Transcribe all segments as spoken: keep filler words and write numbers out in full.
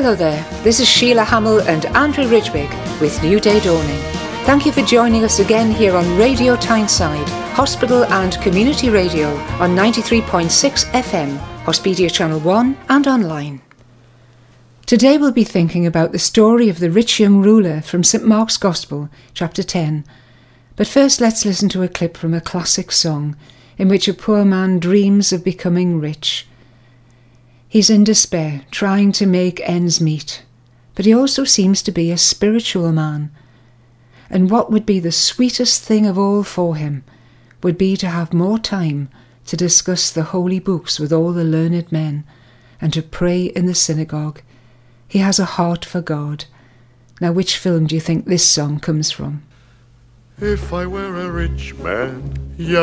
Hello there, this is Sheila Hamill and Andrew Ridgwig with New Day Dawning. Thank you for joining us again here on Radio Tyneside, Hospital and Community Radio on ninety-three point six F M, Hospedia Channel one and online. Today we'll be thinking about the story of the rich young ruler from Saint Mark's Gospel, chapter ten. But first let's listen to a clip from a classic song in which a poor man dreams of becoming rich. He's in despair, trying to make ends meet, but he also seems to be a spiritual man. And what would be the sweetest thing of all for him would be to have more time to discuss the holy books with all the learned men and to pray in the synagogue. He has a heart for God. Now, which film do you think this song comes from? If I were a rich man,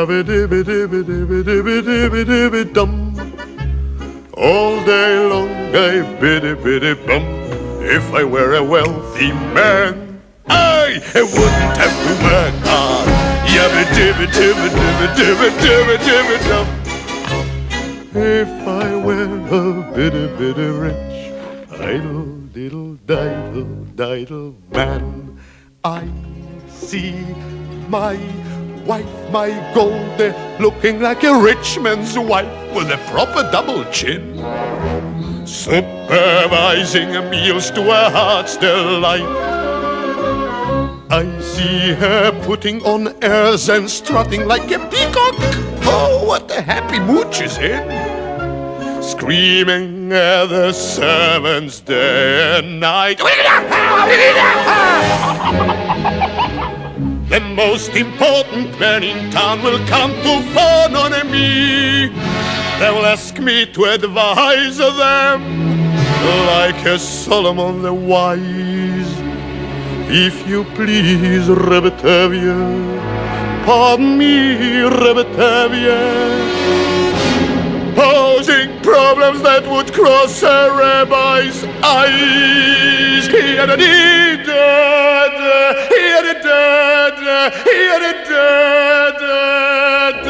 yabba-dibba-dibba-dibba-dibba-dibba-dibba-dum. All day long I biddy-biddy-bum. If I were a wealthy man, I wouldn't have to work hard. Yabba-dibba-dibba-dibba-dibba-dibba-dibba-dum. If I were a biddy-biddy rich, idle-diddle-diddle-diddle man, I see my wife, my Goldie, looking like a rich man's wife with a proper double chin, supervising meals to her heart's delight. I see her putting on airs and strutting like a peacock. Oh, what a happy mood she's in, screaming at the servants day and night. The most important man in town will come to phone on me. They will ask me to advise them like a Solomon the wise. If you please, Rebetavia, pardon me, Rebetavia, posing problems that would cross a rabbi's eyes. He had a deed, he had a dead, he had a dead,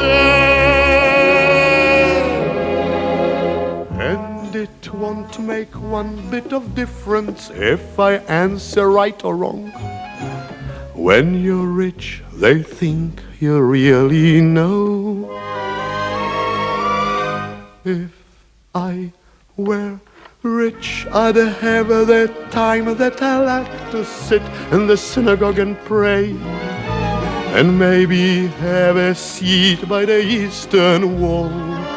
and it won't make one bit of difference if I answer right or wrong. When you're rich, they think you really know. If I were rich, I'd have the time that I like to sit in the synagogue and pray, and maybe have a seat by the eastern wall,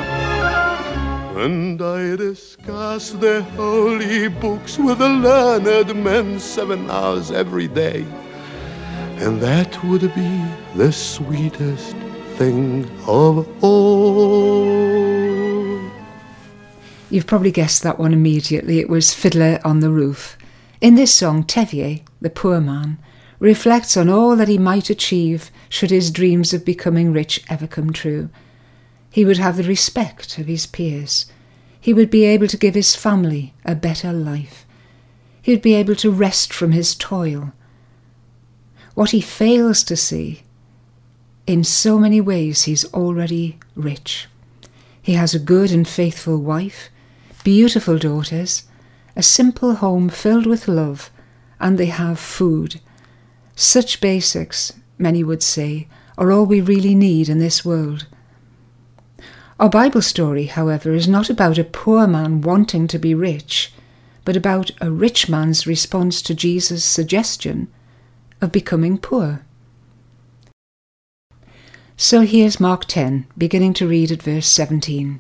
and I discuss the holy books with the learned men seven hours every day, and that would be the sweetest thing of all. You've probably guessed that one immediately. It was Fiddler on the Roof. In this song, Tevier, the poor man, reflects on all that he might achieve should his dreams of becoming rich ever come true. He would have the respect of his peers. He would be able to give his family a better life. He would be able to rest from his toil. What he fails to see, in so many ways he's already rich. He has a good and faithful wife, beautiful daughters, a simple home filled with love, and they have food. Such basics, many would say, are all we really need in this world. Our Bible story, however, is not about a poor man wanting to be rich, but about a rich man's response to Jesus' suggestion of becoming poor. So here's Mark ten, beginning to read at verse seventeen.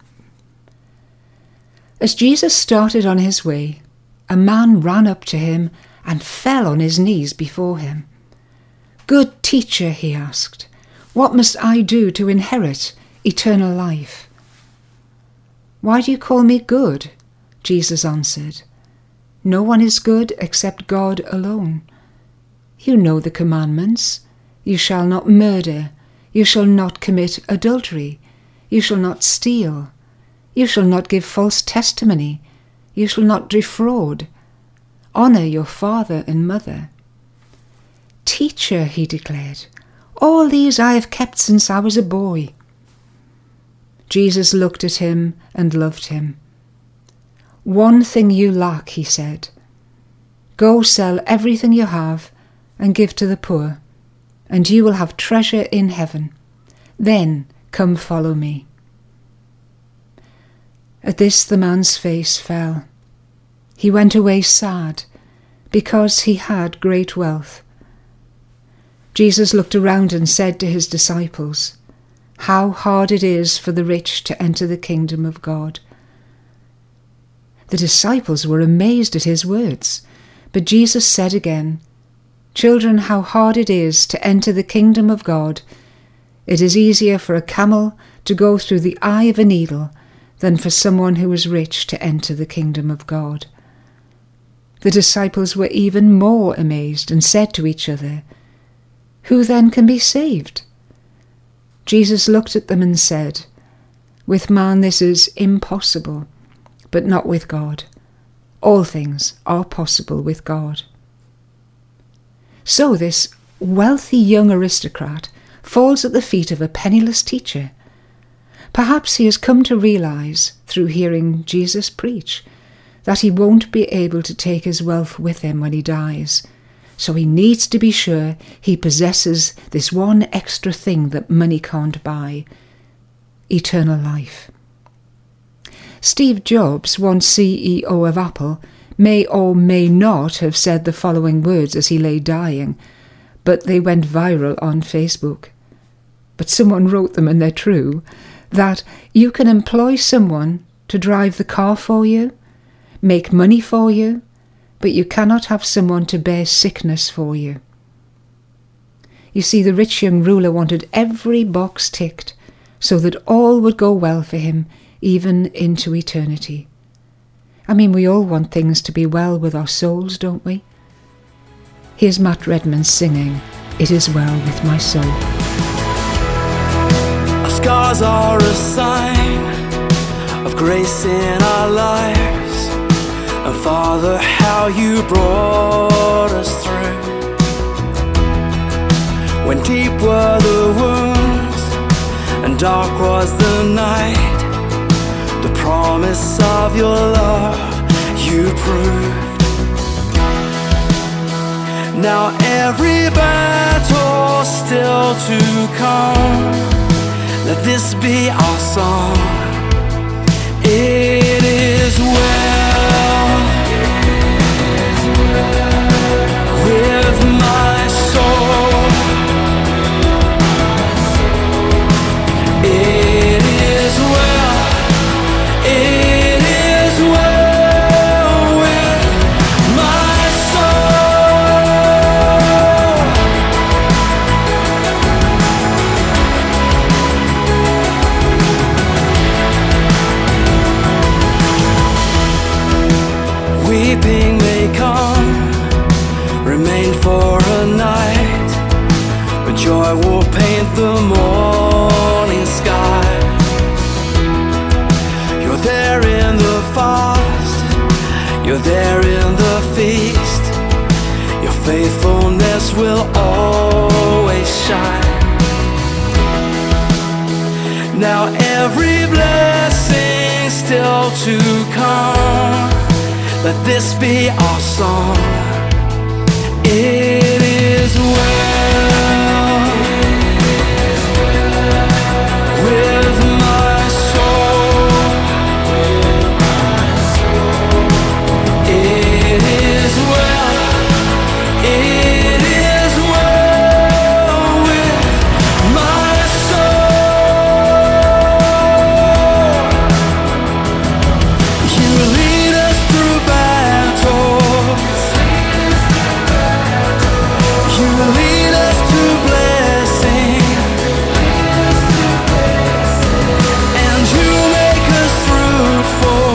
As Jesus started on his way, a man ran up to him and fell on his knees before him. "Good teacher," he asked, "what must I do to inherit eternal life?" "Why do you call me good?" Jesus answered. "No one is good except God alone. You know the commandments. You shall not murder. You shall not commit adultery. You shall not steal. You shall not give false testimony. You shall not defraud. Honour your father and mother." "Teacher," he declared, "all these I have kept since I was a boy." Jesus looked at him and loved him. "One thing you lack," he said. Go sell everything you have and give to the poor, and you will have treasure in heaven. Then come follow me." At this the man's face fell. He went away sad, because he had great wealth. Jesus looked around and said to his disciples, "How hard it is for the rich to enter the kingdom of God." The disciples were amazed at his words, but Jesus said again, "Children, how hard it is to enter the kingdom of God. It is easier for a camel to go through the eye of a needle than for someone who is rich to enter the kingdom of God." The disciples were even more amazed and said to each other, "Who then can be saved?" Jesus looked at them and said, "With man this is impossible, but not with God. All things are possible with God." So this wealthy young aristocrat falls at the feet of a penniless teacher. Perhaps he has come to realize, through hearing Jesus preach, that he won't be able to take his wealth with him when he dies. So he needs to be sure he possesses this one extra thing that money can't buy: eternal life. Steve Jobs, once C E O of Apple, may or may not have said the following words as he lay dying, but they went viral on Facebook. But someone wrote them and they're true, that you can employ someone to drive the car for you, make money for you, but you cannot have someone to bear sickness for you. You see, the rich young ruler wanted every box ticked so that all would go well for him, even into eternity. I mean, we all want things to be well with our souls, don't we? Here's Matt Redman singing, "It Is Well With My Soul." Our scars are a sign of grace in our lives, and Father, how you brought us through. When deep were the wounds and dark was the night, the promise of your love you proved. Now every battle still to come, let this be our song. It is well with my soul. It is well, it is well with my soul. Weeping may come, remain for a night, but joy will paint the morning sky. You're there in the fast, you're there in the feast. Your faithfulness will always shine. Now every blessing still to come, let this be our song. It is well with my soul. It is well, it is well with my soul. You lead us through battles, you lead us to blessing, and you make us fruitful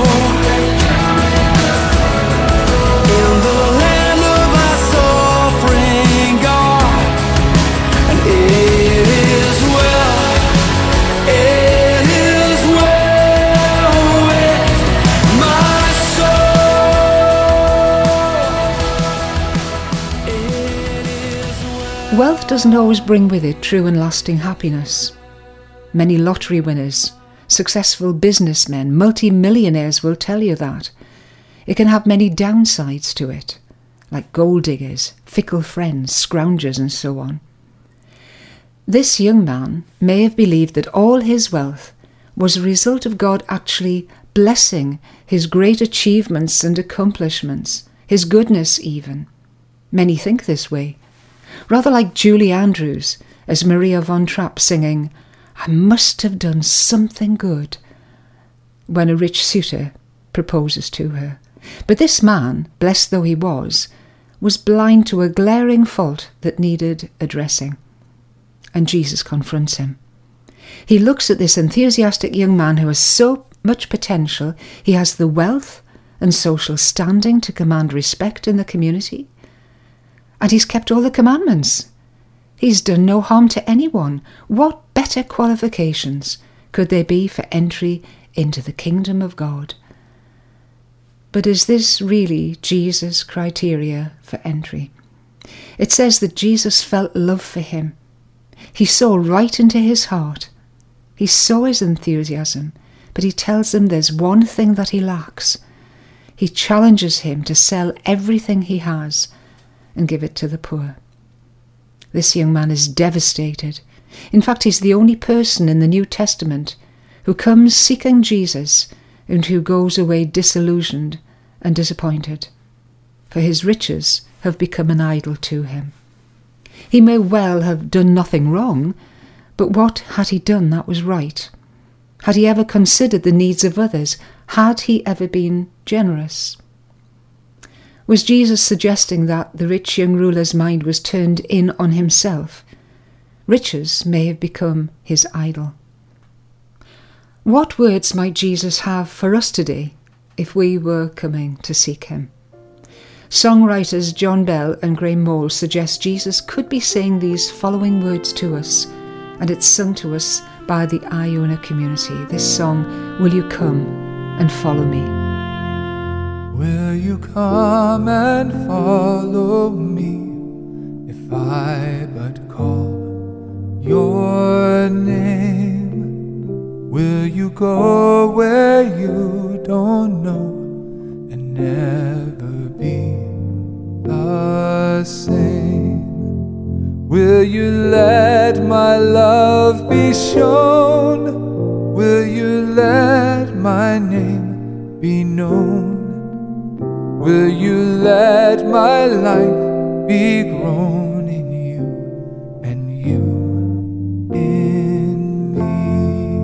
in the land of our suffering, God. And it is well, it is well with my soul. It is well. Wealth doesn't always bring with it true and lasting happiness. Many lottery winners, successful businessmen, multi-millionaires will tell you that. It can have many downsides to it. like gold diggers, fickle friends, scroungers, and so on. This young man may have believed that all his wealth was a result of God actually blessing his great achievements and accomplishments, his goodness even. Many think this way, rather like Julie Andrews as Maria von Trapp singing, "I must have done something good," when a rich suitor proposes to her. But this man, blessed though he was, was blind to a glaring fault that needed addressing. And Jesus confronts him. He looks at this enthusiastic young man who has so much potential. He has the wealth and social standing to command respect in the community. And he's kept all the commandments. He's done no harm to anyone. What better qualifications could there be for entry into the kingdom of God? But is this really Jesus' criteria for entry? It says that Jesus felt love for him. He saw right into his heart. He saw his enthusiasm, but he tells him there's one thing that he lacks. He challenges him to sell everything he has and give it to the poor. This young man is devastated. In fact, he's the only person in the New Testament who comes seeking Jesus and who goes away disillusioned and disappointed, for his riches have become an idol to him. He may well have done nothing wrong, but what had he done that was right? Had he ever considered the needs of others? Had he ever been generous? Was Jesus suggesting that the rich young ruler's mind was turned in on himself? Riches may have become his idol. What words might Jesus have for us today if we were coming to seek him? Songwriters John Bell and Graham Moll suggest Jesus could be saying these following words to us, and it's sung to us by the Iona community. This song, "Will You Come and Follow Me?" Will you come and follow me if I but call your name? Will you go where you don't know and never be the same? Will you let my love be shown? Will you let my name be known? Will you let my life be grown in you and you in me?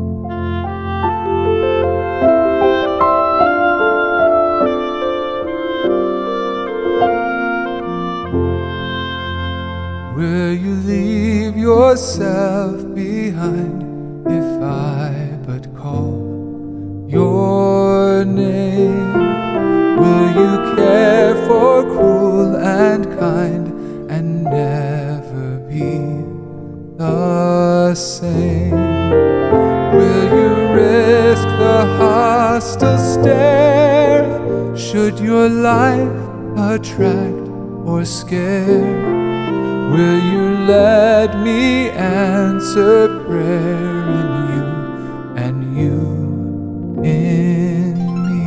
Will you leave yourself behind if I but call your name? Will you care for cruel and kind and never be the same? Will you risk the hostile stare should your life attract or scare? Will you let me answer prayer in you and you in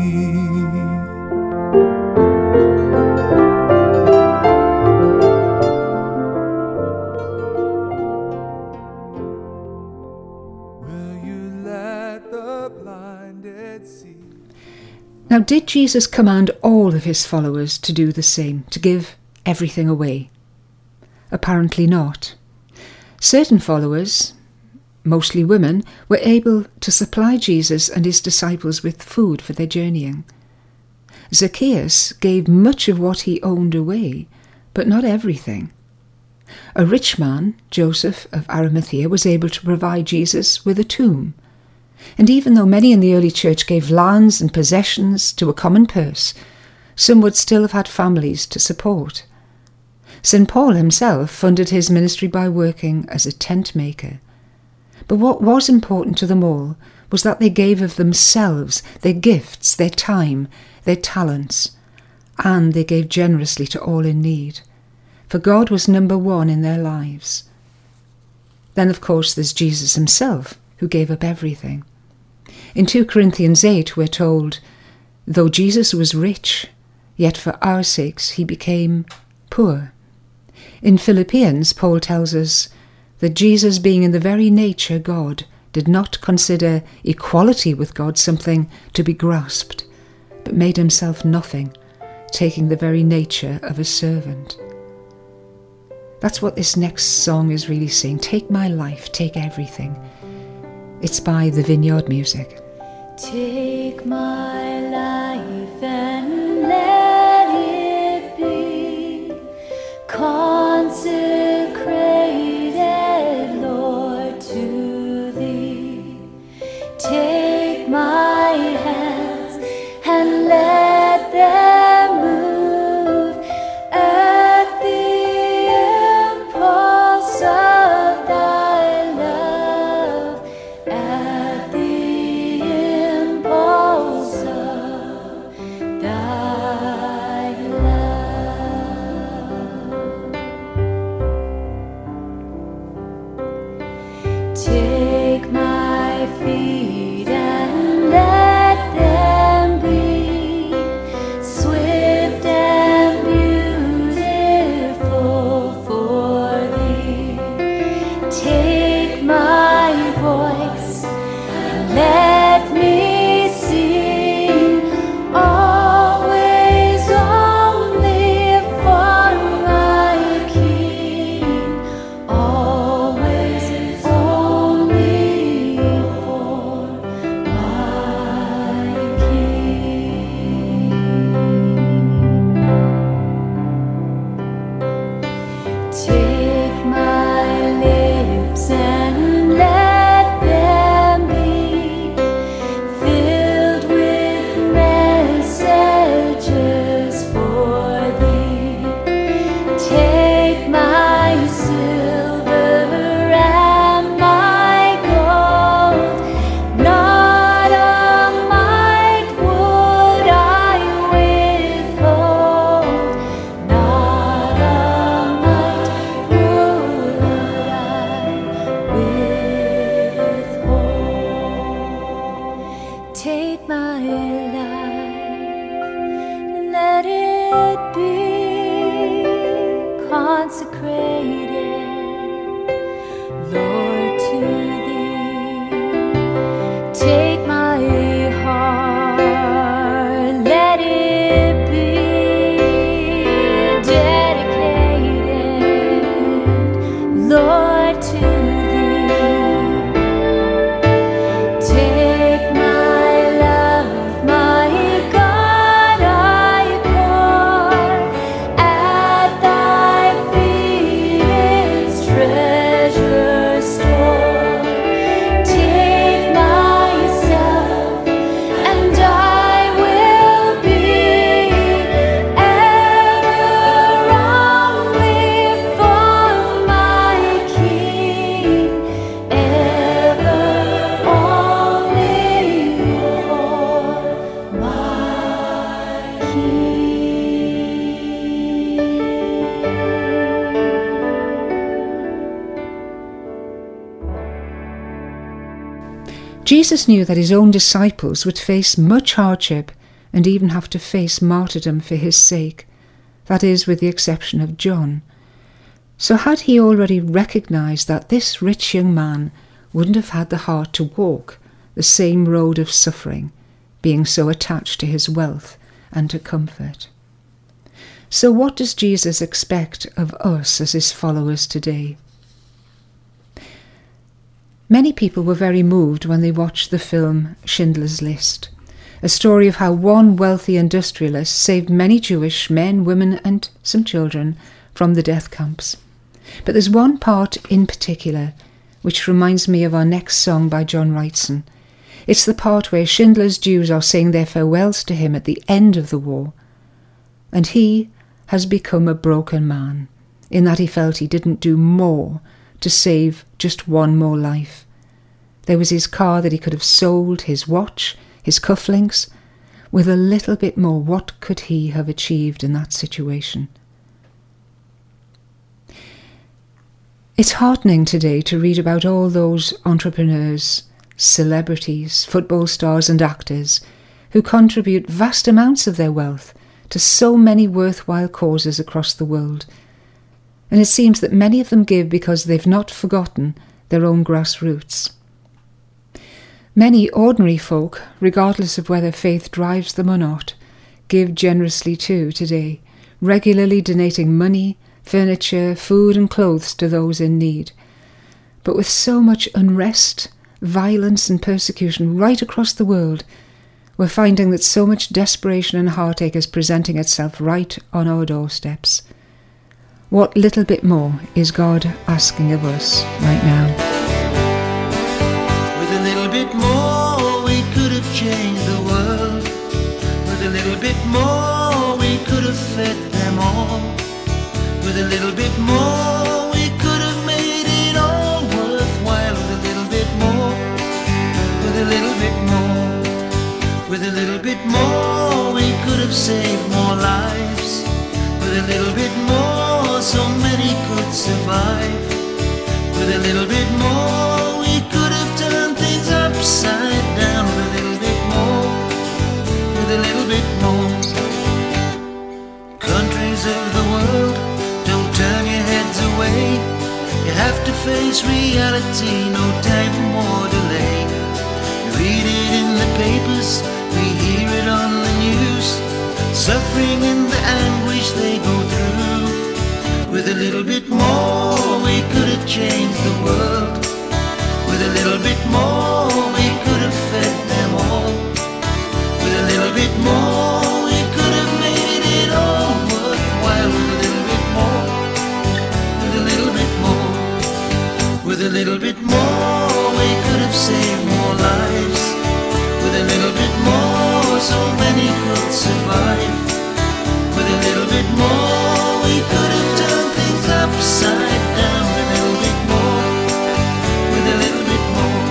Now, did Jesus command all of his followers to do the same, to give everything away? Apparently not. Certain followers, mostly women, were able to supply Jesus and his disciples with food for their journeying. Zacchaeus gave much of what he owned away, but not everything. A rich man, Joseph of Arimathea, was able to provide Jesus with a tomb. And even though many in the early church gave lands and possessions to a common purse, some would still have had families to support. Saint Paul himself funded his ministry by working as a tent maker. But what was important to them all was that they gave of themselves, their gifts, their time, their talents, and they gave generously to all in need. For God was number one in their lives. Then, of course, there's Jesus himself, who gave up everything. In two Corinthians eight, we're told, though Jesus was rich, yet for our sakes he became poor. In Philippians, Paul tells us that Jesus, being in the very nature God, did not consider equality with God something to be grasped, but made himself nothing, taking the very nature of a servant. That's what this next song is really saying. Take my life, take everything. It's by the Vineyard Music. Take my life and let it be consecrated, Lord, to Thee. Take my hands and let them move at the impulse of Thy love, at the impulse of Thy love. Take my feet and let them be swift and beautiful for Thee. Take my voice and let me sing, always only for my King, always only for my King. Take my lips and let them be filled with messages for Thee. Take my silver and my gold, not a mite would I withhold, not a mite would I withhold. Take my life, let it be consecrated, Lord, to Thee. Take my heart, let it be dedicated, Lord, to Thee. Take my love, my God, I pour at Thy feet, its treasure store. Take myself, and I will be ever only for my King, ever only for my King. Jesus knew that his own disciples would face much hardship and even have to face martyrdom for his sake, that is, with the exception of John. So had he already recognised that this rich young man wouldn't have had the heart to walk the same road of suffering, being so attached to his wealth and to comfort? So what does Jesus expect of us as his followers today? Many people were very moved when they watched the film Schindler's List, a story of how one wealthy industrialist saved many Jewish men, women and some children from the death camps. But there's one part in particular which reminds me of our next song by John Wrightson. It's the part where Schindler's Jews are saying their farewells to him at the end of the war, and he has become a broken man, in that he felt he didn't do more to save just one more life. There was his car that he could have sold, his watch, his cufflinks. With a little bit more, what could he have achieved in that situation? It's heartening today to read about all those entrepreneurs, celebrities, football stars and actors who contribute vast amounts of their wealth to so many worthwhile causes across the world. And it seems that many of them give because they've not forgotten their own grassroots. Many ordinary folk, regardless of whether faith drives them or not, give generously too today, regularly donating money, furniture, food and clothes to those in need. But with so much unrest, violence and persecution right across the world, we're finding that so much desperation and heartache is presenting itself right on our doorsteps. What little bit more is God asking of us right now? With a little bit more we could have changed the world. With a little bit more we could have fed them all. With a little bit more we could have made it all worthwhile. With a little bit more, with a little bit more, with a little bit more we could have saved more lives. With a little bit more so many could survive. With a little bit more we could have turned things upside down. With a little bit more, with a little bit more. Countries of the world, don't turn your heads away. You have to face reality, no time for more delay. You read it in the papers, we hear it on the news. Suffering and the anguish they go through. With a little bit more we could have changed the world. With a little bit more we could have fed them all. With a little bit more we could have made it all worthwhile. With a little bit more, with a little bit more, with a little bit more we could have saved more lives. With a little bit more so many could survive. With a little bit more we could have turned things upside down. With a little bit more, with a little bit more.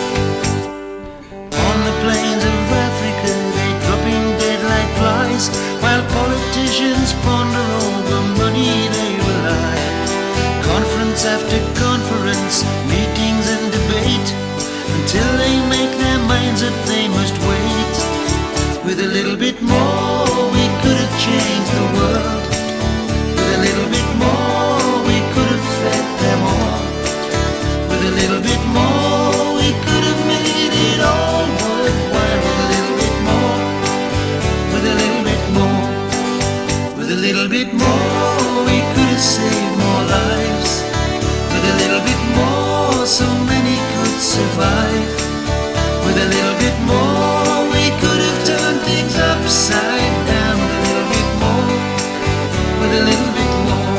On the plains of Africa they dropping dead like flies, while politicians ponder over money they rely. Conference after conference, meetings and debate, until they make their minds up they must wait. With a little bit more we could have changed the world. With a little bit more we could have fed them all. With a little bit more we could have made it all worthwhile. With a little bit more, with a little bit more, with a little bit more we could have saved more lives. With a little bit more so many could survive. With a little bit more we could have turned things upside down. With a little bit more, with a little bit more.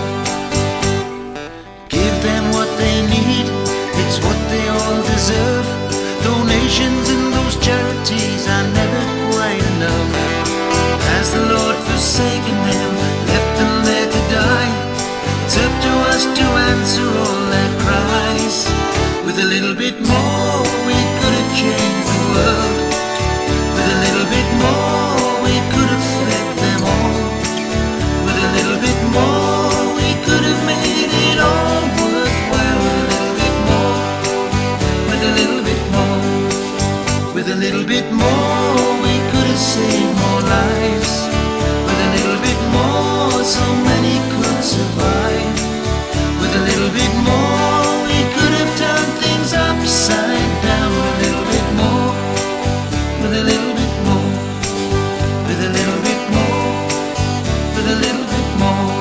Give them what they need, it's what they all deserve. Donations in those charities are never quite enough. Has the Lord forsaken them, left them there to die? It's up to us to answer all their cries. With a little bit more we could have changed the world. With a little bit more we could have fed them all. With a little bit more we could have made it all worthwhile. With a little bit more, with a little bit more, with a little bit more we could have saved more lives. With a little bit more so many could survive. With a little bit more we could have turned things upside down. With a little bit more, with a little bit more, with a little bit more, with a little bit more.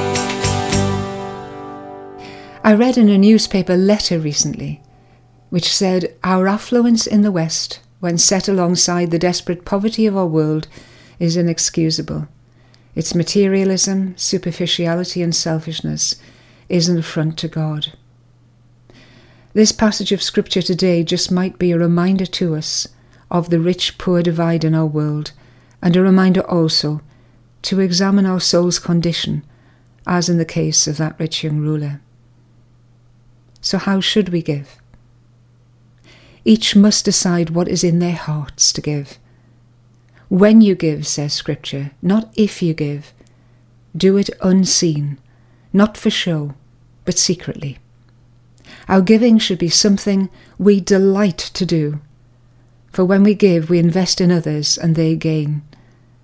I read in a newspaper letter recently which said our affluence in the West, when set alongside the desperate poverty of our world, is inexcusable. Its materialism, superficiality and selfishness is an affront to God. This passage of scripture today just might be a reminder to us of the rich-poor divide in our world, and a reminder also to examine our soul's condition, as in the case of that rich young ruler. So how should we give? Each must decide what is in their hearts to give. When you give, says Scripture, not if you give. Do it unseen, not for show, but secretly. Our giving should be something we delight to do. For when we give, we invest in others and they gain.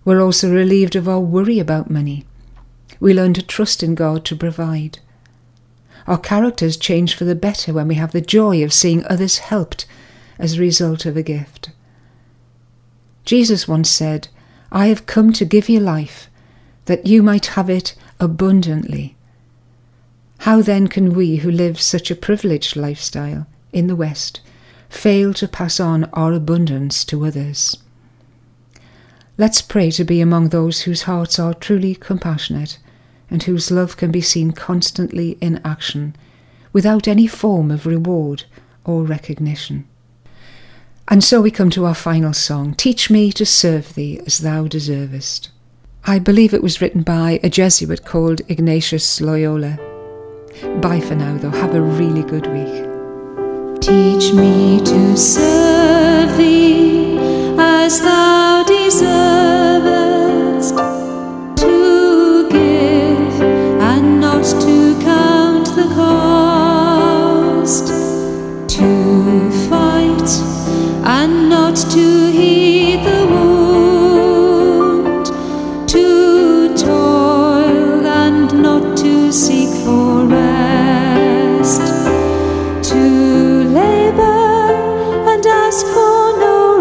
We're also relieved of our worry about money. We learn to trust in God to provide. Our characters change for the better when we have the joy of seeing others helped as a result of a gift. Jesus once said, "I have come to give you life, that you might have it abundantly." How then can we who live such a privileged lifestyle in the West fail to pass on our abundance to others? Let's pray to be among those whose hearts are truly compassionate and whose love can be seen constantly in action, without any form of reward or recognition. And so we come to our final song, "Teach Me to Serve Thee as Thou Deservest." I believe it was written by a Jesuit called Ignatius Loyola. Bye for now, though. Have a really good week. Teach me to serve Thee as Thou deservest, to give and not to count the cost, to fight and not to heed the wound, to toil and not to seek for rest, to labour and ask for no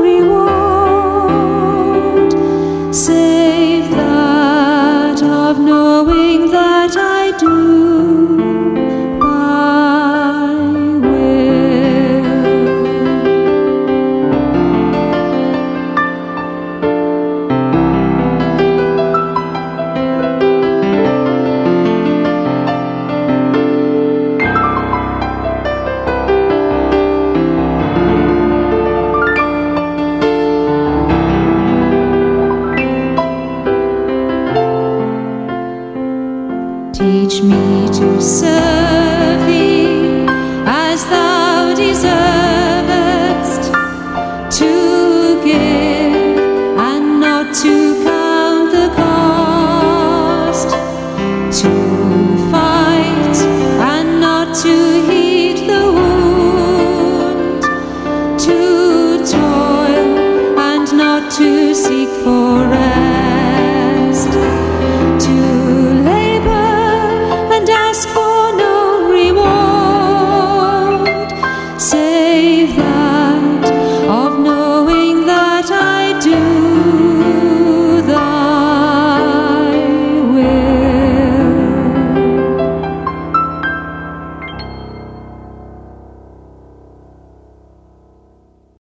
reward, save that of knowing that I do thy will. Teach me to serve Thee as Thou deservest, to give and not to count the cost, to fight and not to heed the wound, to toil and not to seek for